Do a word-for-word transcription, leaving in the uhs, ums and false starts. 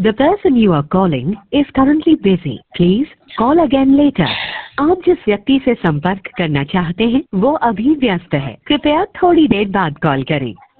The person you are calling is currently busy. Please call again later. आप जिस व्यक्ति से संपर्क करना चाहते हैं वो अभी व्यस्त है, कृपया थोड़ी देर बाद कॉल करें।